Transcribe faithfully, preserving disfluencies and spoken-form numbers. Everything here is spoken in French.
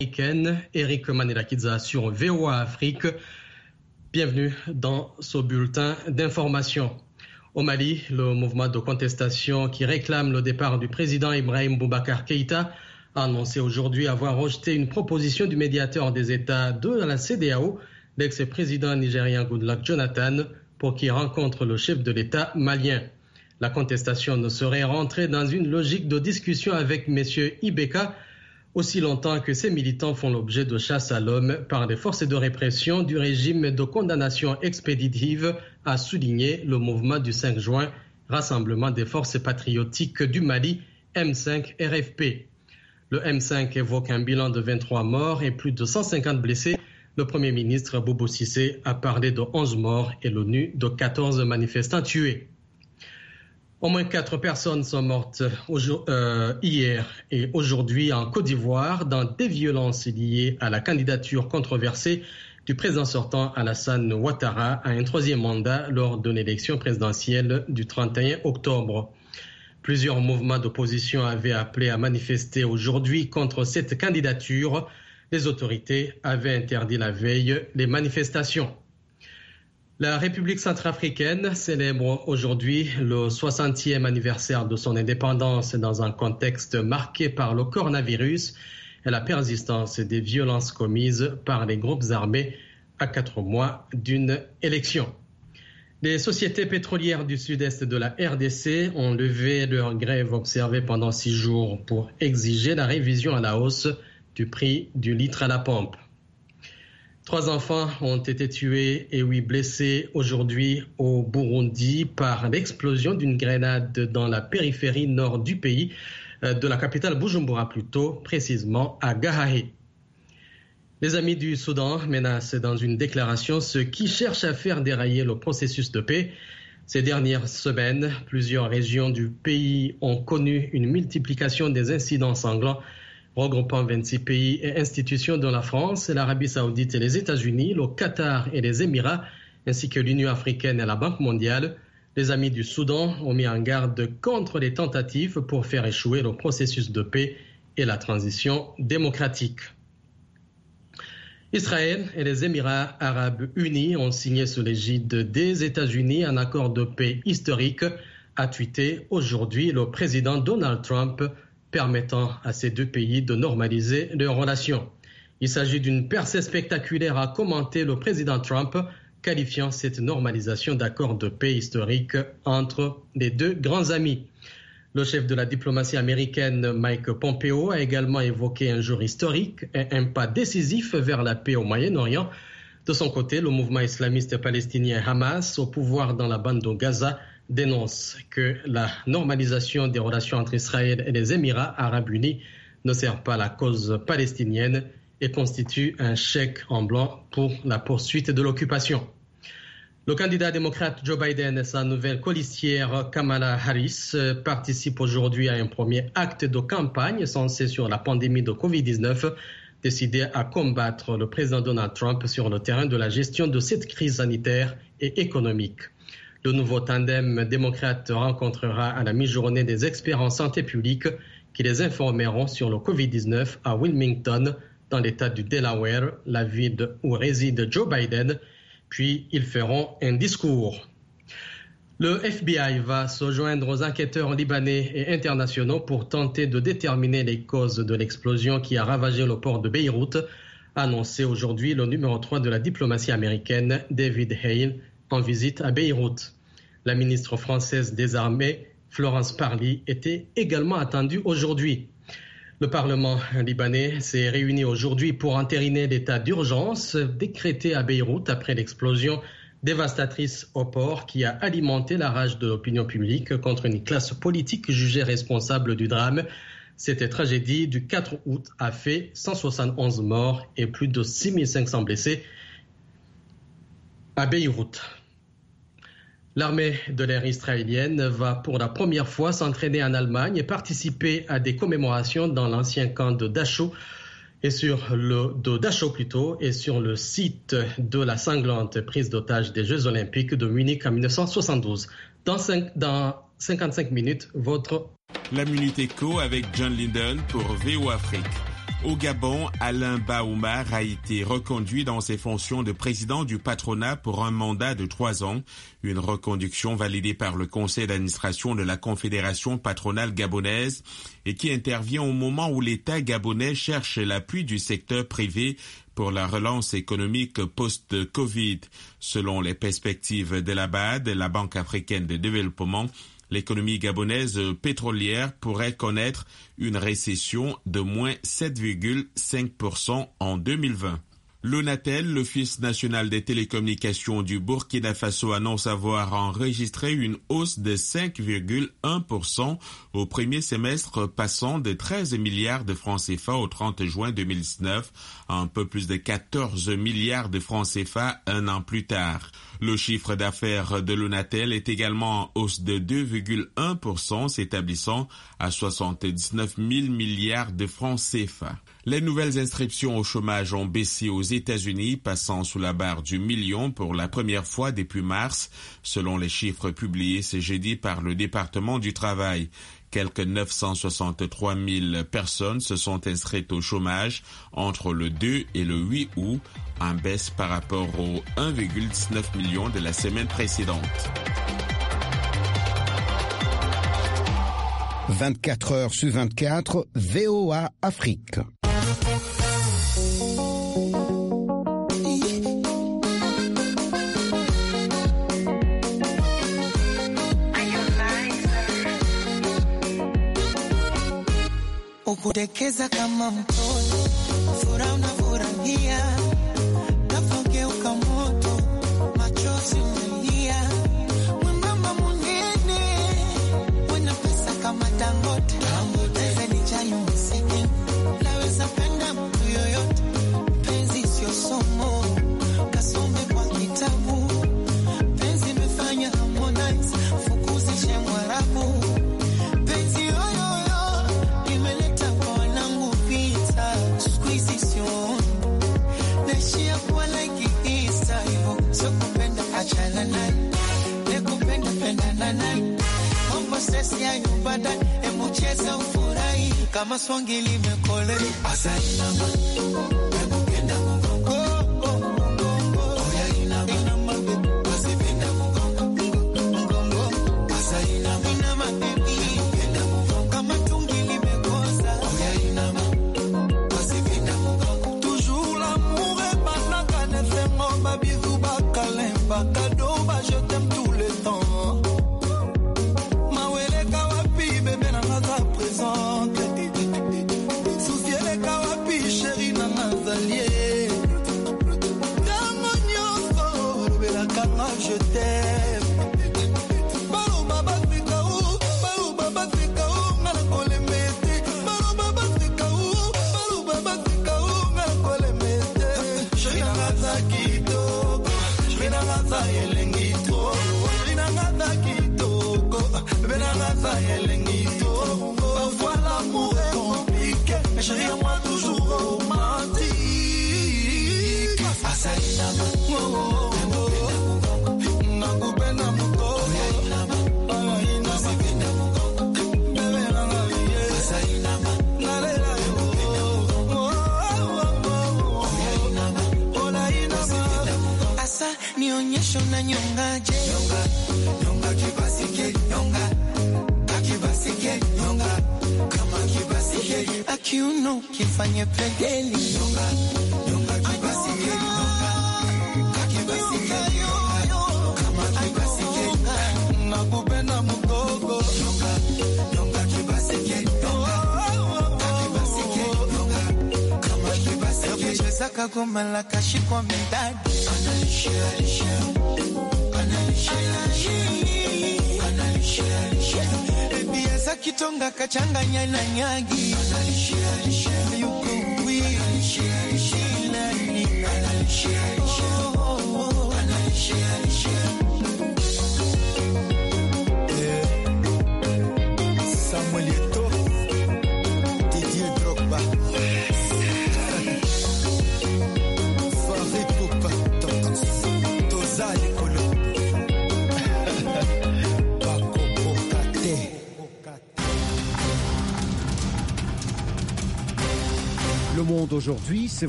Eric Manelakidza sur V O A Afrique. Bienvenue dans ce bulletin d'information. Au Mali, le mouvement de contestation qui réclame le départ du président Ibrahim Boubacar Keïta a annoncé aujourd'hui avoir rejeté une proposition du médiateur des États de la C D A O, l'ex-président nigérien Goodluck Jonathan, pour qu'il rencontre le chef de l'État malien. La contestation ne serait rentrée dans une logique de discussion avec M. Ibeka aussi longtemps que ces militants font l'objet de chasse à l'homme par les forces de répression du régime de condamnation expéditive, a souligné le mouvement du cinq juin, Rassemblement des forces patriotiques du Mali, M cinq R F P. Le M cinq évoque un bilan de vingt-trois morts et plus de cent cinquante blessés. Le Premier ministre Bobo Cissé a parlé de onze morts et l'ONU de quatorze manifestants tués. Au moins quatre personnes sont mortes euh, hier et aujourd'hui en Côte d'Ivoire dans des violences liées à la candidature controversée du président sortant Alassane Ouattara à un troisième mandat lors de l'élection présidentielle du trente et un octobre. Plusieurs mouvements d'opposition avaient appelé à manifester aujourd'hui contre cette candidature. Les autorités avaient interdit la veille les manifestations. La République centrafricaine célèbre aujourd'hui le soixantième anniversaire de son indépendance dans un contexte marqué par le coronavirus et la persistance des violences commises par les groupes armés à quatre mois d'une élection. Les sociétés pétrolières du sud-est de la R D C ont levé leur grève observée pendant six jours pour exiger la révision à la hausse du prix du litre à la pompe. Trois enfants ont été tués et huit blessés aujourd'hui au Burundi par l'explosion d'une grenade dans la périphérie nord du pays, de la capitale Bujumbura plutôt, précisément à Gahahe. Les amis du Soudan menacent dans une déclaration ceux qui cherchent à faire dérailler le processus de paix. Ces dernières semaines, plusieurs régions du pays ont connu une multiplication des incidents sanglants regroupant vingt-six pays et institutions dont la France, l'Arabie saoudite et les États-Unis, le Qatar et les Émirats, ainsi que l'Union africaine et la Banque mondiale. Les amis du Soudan ont mis en garde contre les tentatives pour faire échouer le processus de paix et la transition démocratique. Israël et les Émirats arabes unis ont signé sous l'égide des États-Unis un accord de paix historique, a tweeté aujourd'hui le président Donald Trump, permettant à ces deux pays de normaliser leurs relations. Il s'agit d'une percée spectaculaire, a commenté le président Trump, qualifiant cette normalisation d'accord de paix historique entre les deux grands amis. Le chef de la diplomatie américaine, Mike Pompeo, a également évoqué un jour historique et un pas décisif vers la paix au Moyen-Orient. De son côté, le mouvement islamiste palestinien Hamas, au pouvoir dans la bande de Gaza, dénonce que la normalisation des relations entre Israël et les Émirats arabes unis ne sert pas la cause palestinienne et constitue un chèque en blanc pour la poursuite de l'occupation. Le candidat démocrate Joe Biden et sa nouvelle colistière Kamala Harris participent aujourd'hui à un premier acte de campagne censé sur la pandémie de covid dix-neuf, décidé à combattre le président Donald Trump sur le terrain de la gestion de cette crise sanitaire et économique. Le nouveau tandem démocrate rencontrera à la mi-journée des experts en santé publique qui les informeront sur le covid dix-neuf à Wilmington, dans l'État du Delaware, la ville où réside Joe Biden, puis ils feront un discours. Le F B I va se joindre aux enquêteurs libanais et internationaux pour tenter de déterminer les causes de l'explosion qui a ravagé le port de Beyrouth, a annoncé aujourd'hui le numéro trois de la diplomatie américaine, David Hale, en visite à Beyrouth. La ministre française des Armées, Florence Parly, était également attendue aujourd'hui. Le Parlement libanais s'est réuni aujourd'hui pour entériner l'état d'urgence décrété à Beyrouth après l'explosion dévastatrice au port qui a alimenté la rage de l'opinion publique contre une classe politique jugée responsable du drame. Cette tragédie du quatre août a fait cent soixante et onze morts et plus de six mille cinq cents blessés à Beyrouth. L'armée de l'air israélienne va pour la première fois s'entraîner en Allemagne et participer à des commémorations dans l'ancien camp de Dachau et sur le de Dachau plutôt et sur le site de la sanglante prise d'otage des Jeux Olympiques de Munich en dix-neuf cent soixante-douze. Dans, cinq, dans cinquante-cinq minutes, votre... La Minute Éco avec John Linden pour V O Afrique. Au Gabon, Alain Bah Oumar a été reconduit dans ses fonctions de président du patronat pour un mandat de trois ans, une reconduction validée par le conseil d'administration de la Confédération patronale gabonaise et qui intervient au moment où l'État gabonais cherche l'appui du secteur privé pour la relance économique post-Covid. Selon les perspectives de la B A D, la Banque africaine de développement, l'économie gabonaise pétrolière pourrait connaître une récession de moins sept virgule cinq pour cent en deux mille vingt. L'ONATEL, l'Office national des télécommunications du Burkina Faso, annonce avoir enregistré une hausse de cinq virgule un pour cent au premier semestre, passant de treize milliards de francs C F A au trente juin deux mille dix-neuf à un peu plus de quatorze milliards de francs C F A un an plus tard. Le chiffre d'affaires de l'ONATEL est également en hausse de deux virgule un pour cent, s'établissant à soixante-dix-neuf mille milliards de francs C F A. Les nouvelles inscriptions au chômage ont baissé aux États-Unis, passant sous la barre du million pour la première fois depuis mars, selon les chiffres publiés ce jeudi par le département du travail. Quelques neuf cent soixante-trois mille personnes se sont inscrites au chômage entre le deux et le huit août, en baisse par rapport aux un virgule dix-neuf million de la semaine précédente. vingt-quatre heures sur vingt-quatre, V O A Afrique. Ukudekeza kama mtoto, furaha unafurahia, nafogeuka moto, machozi umelia, mwembamba munene, wena pesa kama Dangote, pesa ni chayo msiki, naweza penda mtu yoyote, penzi sio somo, kasome kwa kitabu, penzi mefanya Harmonize, fukuzishe Mwarabu. Kama swangi limekole asainama nakupenda mungongo mungongo oya inama asipenda mungongo mungongo asainama inama baby nakupenda mungongo kama tungi limekosa oya inama asipenda mungongo toujours l'amour est banaka ne fengo babizu bakalemba cadeau ba je t'aime tout le temps mawele kawapi bébé na maza présente je t'aime. Balou baba fikaou, balou baba fikaou, ngala kole mete. Balou baba fikaou, balou baba fikaou, ngala kole mete. Shina ngaza kitoko, shina ngaza yelengito, shina ngaza kitoko, shina ngaza yelengito. Parfois l'amour est compliqué, mais chérie à moi toujours romantique. Asainama, oh oh. Nionyesho na nyongaje nyonga nyonga kibasike nyonga kakibasike nyonga kama kibasike akiuno kifanye pedeli nyonga nyonga kibasike nyonga kakibasike nyonga kama kibasike nakupenda mgogo nyonga nyonga kibasike nyonga kakibasike nyonga kama kibasike cheza kagoma la kashikwa medadi Ebiasa kitonga kachanganya na nyagi yuko wili Samuel Eto'o, Didier Drogba, Farid Poupa, Tozali Kolo, Bako Bokate. d'aujourd'hui. C'est